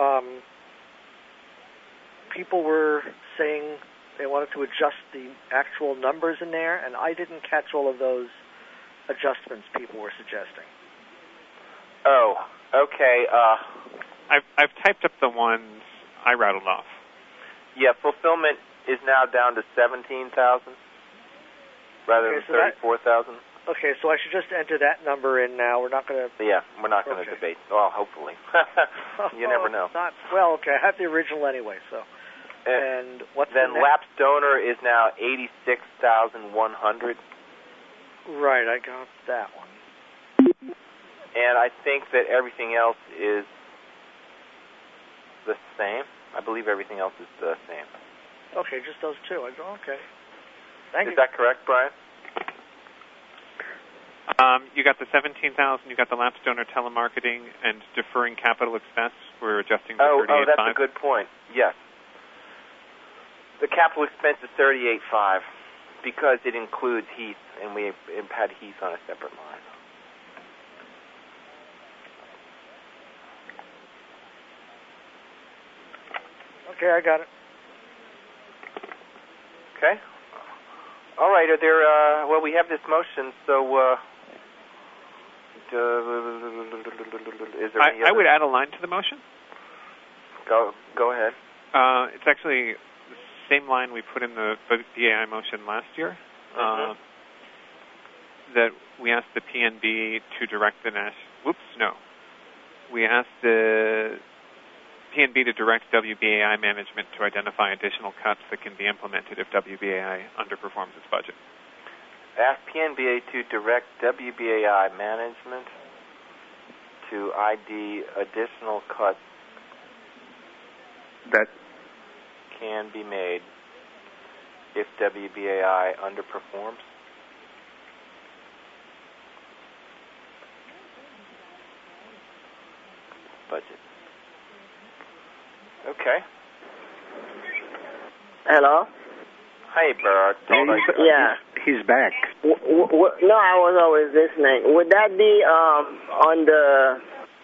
people were saying they wanted to adjust the actual numbers in there, and I didn't catch all of those adjustments people were suggesting. Oh, okay. I've typed up the ones I rattled off. Yeah, fulfillment is now down to 17,000 rather than 34,000. Okay, so I should just enter that number in now. We're not going to... Yeah, we're not going to debate. Well, hopefully. You never know. Okay, I have the original anyway, so... And what's then the lapsed donor is now 86,100. Right, I got that one. And I think that everything else is the same. I believe everything else is the same. Okay, just those two. Okay. Thank you. Is that correct, Brian? You got the 17,000. You got the lapsed donor telemarketing and deferring capital expense. We're adjusting to 38.5. Oh, that's a good point. Yes. The capital expense is 38.5 because it includes Heath, and we had Heath on a separate line. Okay, I got it. Okay. All right. Are there? Well, we have this motion, so. Is there any I would add a line to the motion. Go ahead. It's actually the same line we put in the DAI motion last year. That we asked the PNB to direct the We asked the PNB to direct WBAI management to identify additional cuts that can be implemented if WBAI underperforms its budget. Ask PNB to direct WBAI management to ID additional cuts that can be made if WBAI underperforms. Budget. Okay. Hello? Hi, Bert. He's back. No, I was always listening. Would that be on the...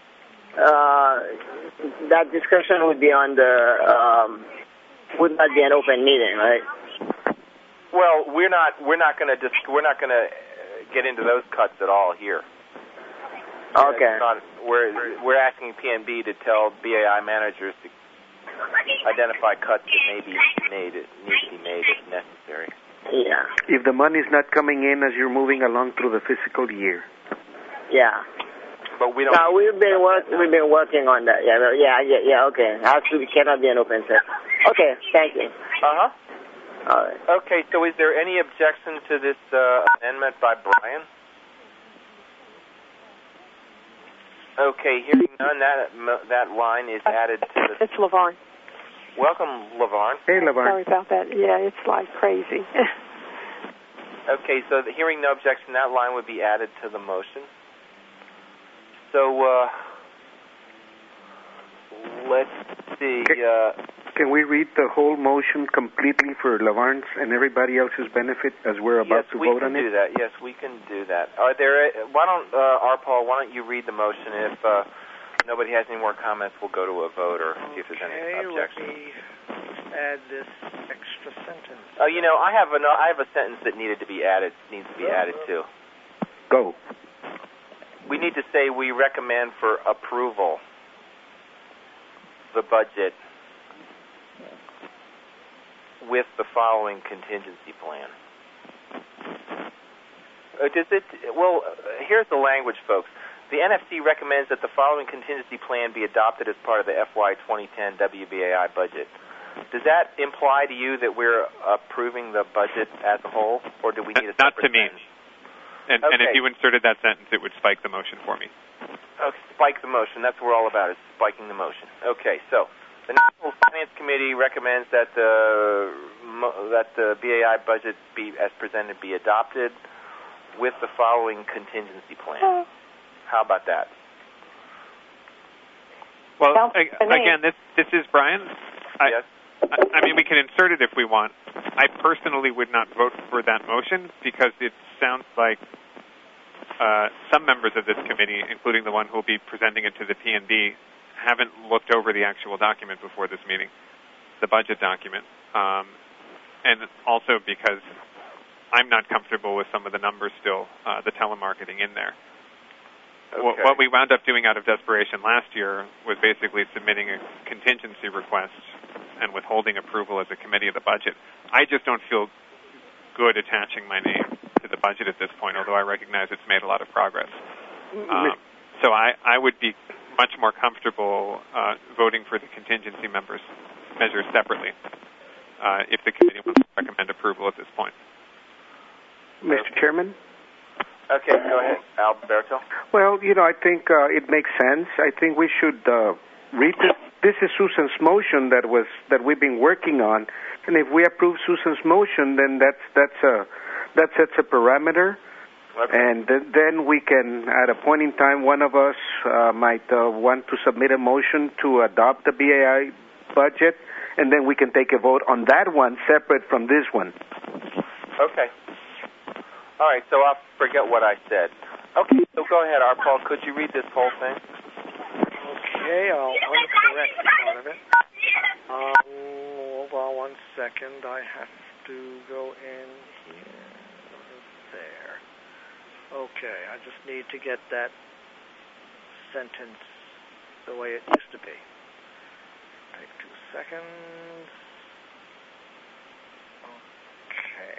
that discussion would be on the... would not be an open meeting, right? Well, we're not going to get into those cuts at all here. Okay. We're asking PNB to tell BAI managers to identify cuts that need to be made if necessary. Yeah. If the money's not coming in as you're moving along through the fiscal year. Yeah. But we don't. No, we've been working on that. Yeah. Okay. Absolutely cannot be an open session. Okay. Thank you. All right. Okay. So, is there any objection to this amendment by Brian? Okay. Hearing none, that line is added to the. It's LaVarn. Welcome, LaVarn. Hey, LaVarn. Sorry about that. Yeah, it's like crazy. Okay. So, hearing no objection, that line would be added to the motion. So, let's see. Can we read the whole motion completely for LaVarn's and everybody else's benefit as we're about to vote on it? Yes, we can do that. Yes, we can do that. Why don't you read the motion? If nobody has any more comments, we'll go to a vote or see if there's any objection. Let me add this extra sentence. Oh, I have a sentence that needs to be added too. Go. We need to say we recommend for approval the budget with the following contingency plan. Here's the language, folks. The NFC recommends that the following contingency plan be adopted as part of the FY 2010 WBAI budget. Does that imply to you that we're approving the budget as a whole, or do we need a separate sentence? And if you inserted that sentence, it would spike the motion for me. Spike the motion. That's what we're all about, is spiking the motion. Okay, so the National Finance Committee recommends that the BAI budget as presented be adopted with the following contingency plan. How about that? Well, again, this is Brian. Yes. I mean, we can insert it if we want. I personally would not vote for that motion because it sounds like some members of this committee, including the one who will be presenting it to the PNB, haven't looked over the actual document before this meeting, the budget document. And also because I'm not comfortable with some of the numbers still, the telemarketing in there. Okay. What we wound up doing out of desperation last year was basically submitting a contingency request and withholding approval as a committee of the budget. I just don't feel good attaching my name to the budget at this point, although I recognize it's made a lot of progress. So I would be much more comfortable voting for the contingency measures separately if the committee wants to recommend approval at this point. Mr. Chairman? Okay, go ahead, Alberto. Well, I think it makes sense. I think we should read this. This is Susan's motion that we've been working on, and if we approve Susan's motion, then that sets a parameter, okay. And then we can, at a point in time, one of us might want to submit a motion to adopt the BAI budget, and then we can take a vote on that one separate from this one. Okay. All right, so I'll forget what I said. Okay, so go ahead, Paul. Could you read this whole thing? Okay, I'll uncorrect part of it. Hold on 1 second. I have to go in here. There. Okay, I just need to get that sentence the way it used to be. Take 2 seconds. Okay.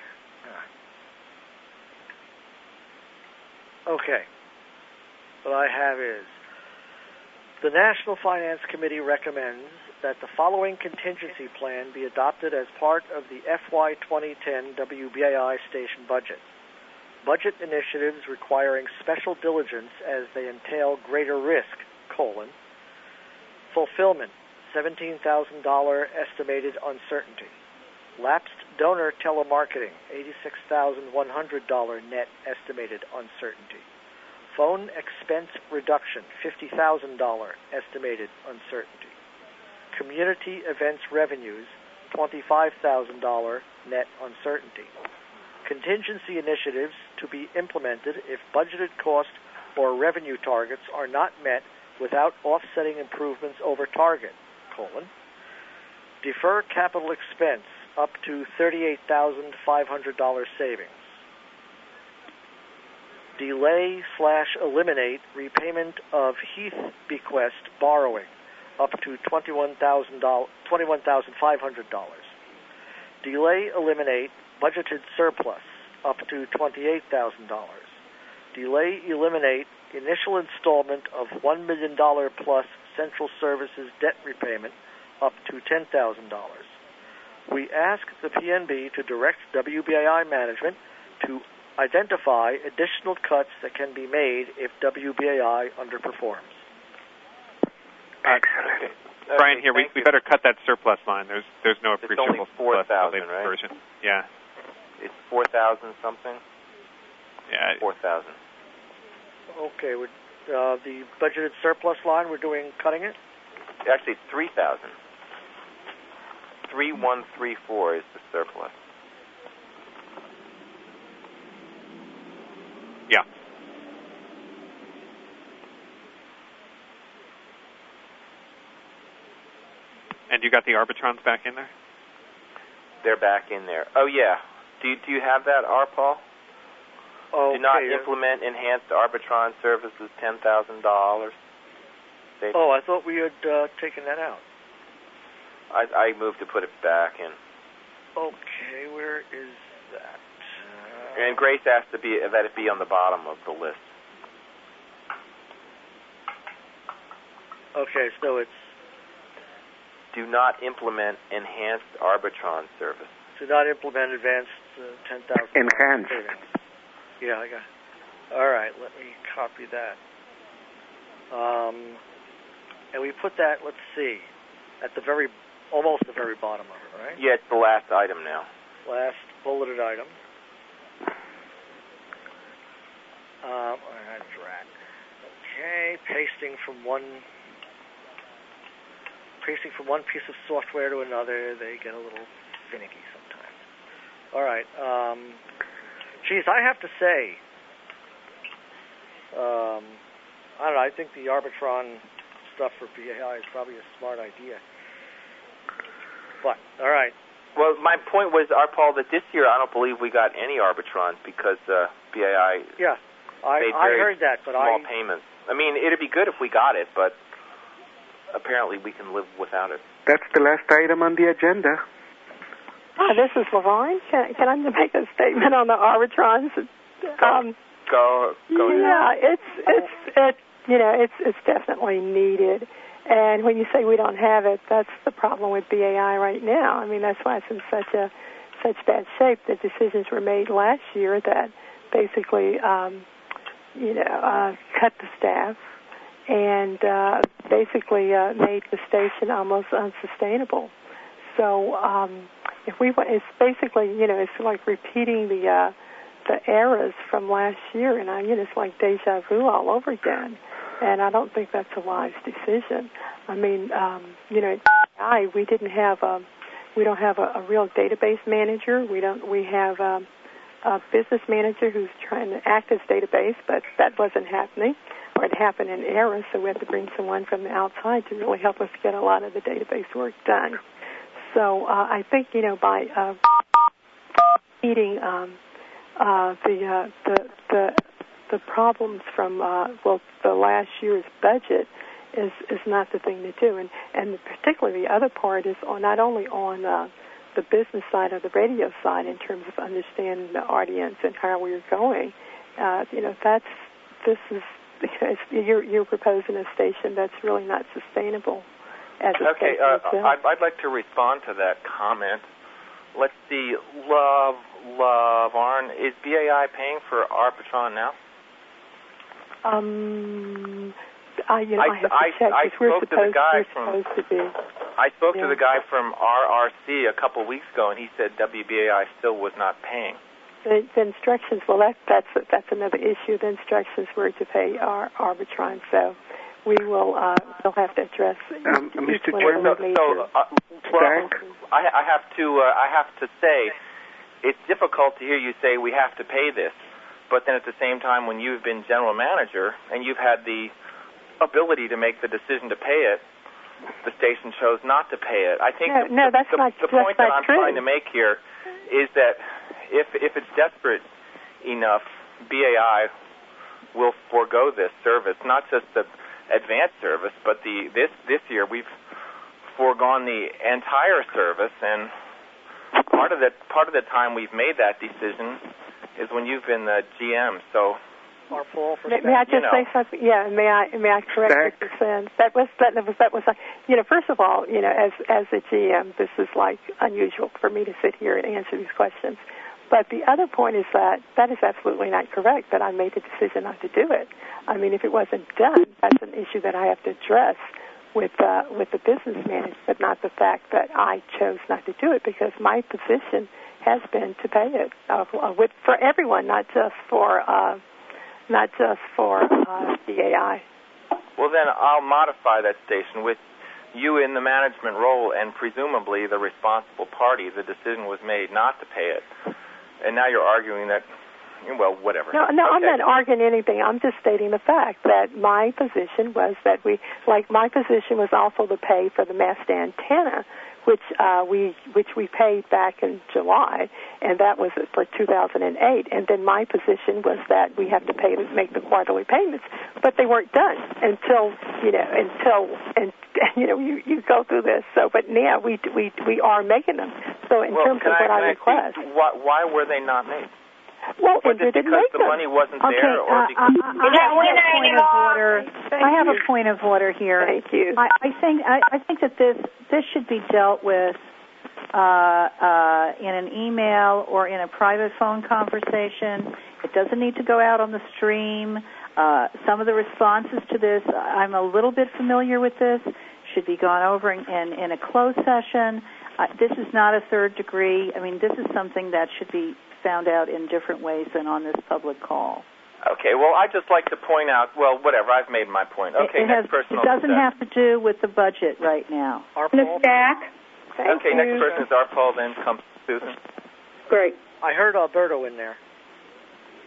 Okay. What I have is, the National Finance Committee recommends that the following contingency plan be adopted as part of the FY 2010 WBAI station budget. Budget initiatives requiring special diligence as they entail greater risk, fulfillment, $17,000 estimated uncertainty. Lapsed donor telemarketing, $86,100 net estimated uncertainty. Phone expense reduction, $50,000 estimated uncertainty. Community events revenues, $25,000 net uncertainty. Contingency initiatives to be implemented if budgeted cost or revenue targets are not met without offsetting improvements over target, Defer capital expense up to $38,500 savings. delay/eliminate repayment of Heath bequest borrowing up to $21,500. Delay/eliminate budgeted surplus up to $28,000. Delay/eliminate initial installment of $1 million plus Central Services debt repayment up to $10,000. We ask the PNB to direct WBAI management to identify additional cuts that can be made if WBAI underperforms. Excellent. Okay. Brian, here, we better cut that surplus line. There's no appreciable surplus in the right? version. Yeah. It's 4,000 something? Yeah. 4,000. Okay, the budgeted surplus line, we're cutting it? Actually, it's 3,000. 3,134 is the surplus. Yeah. And you got the Arbitrons back in there? They're back in there. Oh, yeah. Do you have that, Paul? Okay. Do not implement enhanced Arbitron services, $10,000. Oh, I thought we had taken that out. I moved to put it back in. Okay, where is that? And Grace asked that it be on the bottom of the list. Okay, so it's... Do not implement enhanced Arbitron service. Do not implement advanced 10,000. Enhanced. Yeah, I got it. All right, let me copy that. And we put that, let's see, at almost the very bottom of it, right? Yeah, it's the last item now. Last bulleted item. All right, drag. Okay, pasting from one piece of software to another, they get a little finicky sometimes. All right. Geez, I have to say, I don't know, I think the Arbitron stuff for BAI is probably a smart idea. But, all right. Well, my point was, Paul, that this year I don't believe we got any Arbitrons because BAI I heard that, but small payments. I mean, it'd be good if we got it, but apparently we can live without it. That's the last item on the agenda. This is Laverne. Can I make a statement on the Arbitrons? Go yeah, it's definitely needed. And when you say we don't have it, that's the problem with BAI right now. I mean, that's why it's in such bad shape. The decisions were made last year that basically, cut the staff and basically made the station almost unsustainable. So it's basically, it's like repeating the errors from last year, and it's like deja vu all over again. And I don't think that's a wise decision. I mean, at BAI, we don't have a real database manager. We have a business manager who's trying to act as database, but that wasn't happening, or it happened in error, so we had to bring someone from the outside to really help us get a lot of the database work done. So I think, by meeting the problems from the last year's budget is not the thing to do, and particularly the other part is not only on the business side or the radio side in terms of understanding the audience and how we're going. You're proposing a station that's really not sustainable. Okay, I'd like to respond to that comment. Let's see, Arn, is BAI paying for Arbitron now? I have to check. I spoke to the guy from RRC a couple weeks ago, and he said WBAI still was not paying. The instructions, well, that's another issue. The instructions were to pay our Arbitron, so we will we'll have to address. Mr. Chairman, I have to say, it's difficult to hear you say we have to pay this, but then at the same time, when you've been general manager and you've had the ability to make the decision to pay it, the station chose not to pay it. I think the point that I'm trying to make here is that if it's desperate enough, BAI we'll forego this service, not just the advanced service, but this year we've foregone the entire service, and part of the time we've made that decision is when you've been the GM. So, may I just say something? Yeah, may I correct what you said? That was first of all, as a GM, this is like unusual for me to sit here and answer these questions. But the other point is that is absolutely not correct, that I made the decision not to do it. I mean, if it wasn't done, that's an issue that I have to address with the business manager, but not the fact that I chose not to do it, because my position has been to pay it for everyone, not just for DAI. Well, then I'll modify that station with you in the management role and presumably the responsible party. The decision was made not to pay it. And now you're arguing that, well, whatever. No, okay. I'm not arguing anything. I'm just stating the fact that my position was that my position was also to pay for the mast antenna, which we paid back in July, and that was for 2008. And then my position was that we have to make the quarterly payments, but they weren't done until you go through this. So, but now we are making them. So in terms of what I request, why were they not made? Well, was it because the money wasn't there, or because I have a point of order here. Thank you. I think that this should be dealt with in an email or in a private phone conversation. It doesn't need to go out on the stream. Some of the responses to this, I'm a little bit familiar with this, should be gone over in a closed session. This is not a third degree. I mean, this is something that should be found out in different ways than on this public call. Okay, well, I'd just like to point out, well, whatever, I've made my point. Okay, next person. It doesn't have to do with the budget right now. Ms. Jack? Okay, next person is Arpal, then comes Susan. Great. I heard Alberto in there.